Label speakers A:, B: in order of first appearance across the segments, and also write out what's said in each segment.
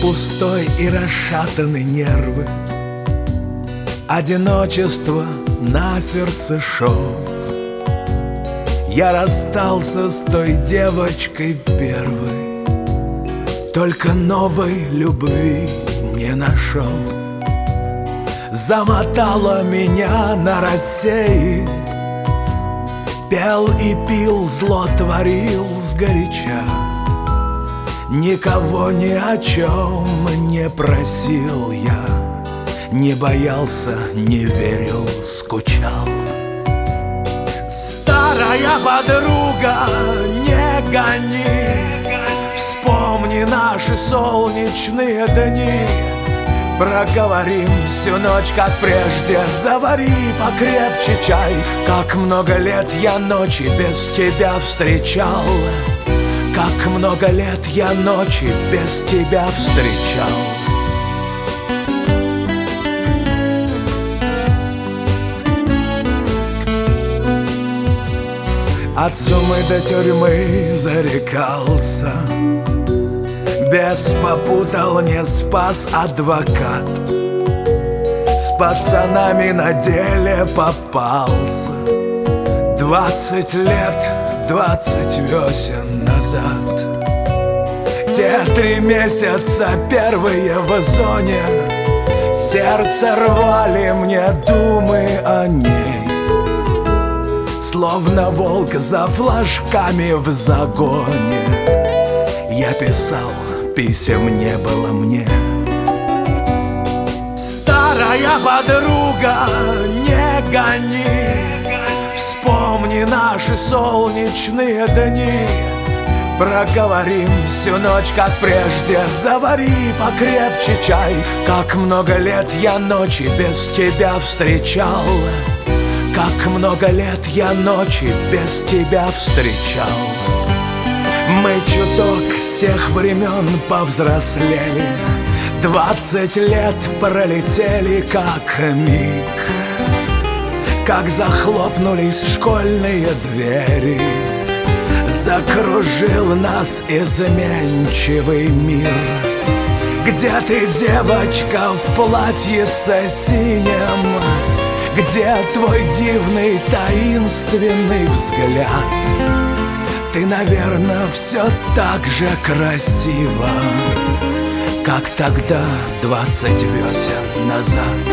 A: Пустой и расшатаны нервы, одиночество на сердце шов. Я расстался с той девочкой первой, только новой любви не нашел. Замотала меня на рассеи, пел и пил, зло творил сгоряча. Никого ни о чем не просил я, не боялся, не верил, скучал. Старая подруга, не гони, вспомни наши солнечные дни. Проговорим всю ночь, как прежде, завари покрепче чай. Как много лет я ночи без тебя встречал, как много лет я ночи без тебя встречал. От сумы до тюрьмы зарекался, без попутал, не спас адвокат. С пацанами на деле попался. 20 лет, 20 весен назад. Те 3 месяца первые в зоне, сердце рвали мне думы о ней. Словно волк за флажками в загоне, я писал, писем не было мне. Старая подруга, не гони, вспомни наши солнечные дни. Проговорим всю ночь, как прежде, завари покрепче чай. Как много лет я ночи без тебя встречал, как много лет я ночи без тебя встречал. Мы чуток с тех времен повзрослели, 20 лет пролетели как миг. Как захлопнулись школьные двери, закружил нас изменчивый мир. Где ты, девочка, в платьице синем? Где твой дивный таинственный взгляд? Ты, наверное, все так же красива, как тогда 20 весен назад.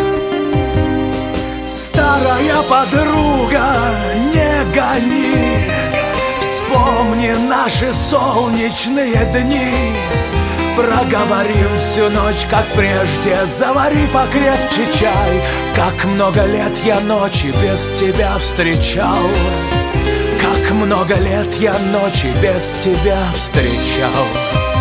A: Старая подруга, не гони, вспомни наши солнечные дни. Проговорим всю ночь, как прежде, завари покрепче чай. Как много лет я ночи без тебя встречал, как много лет я ночи без тебя встречал.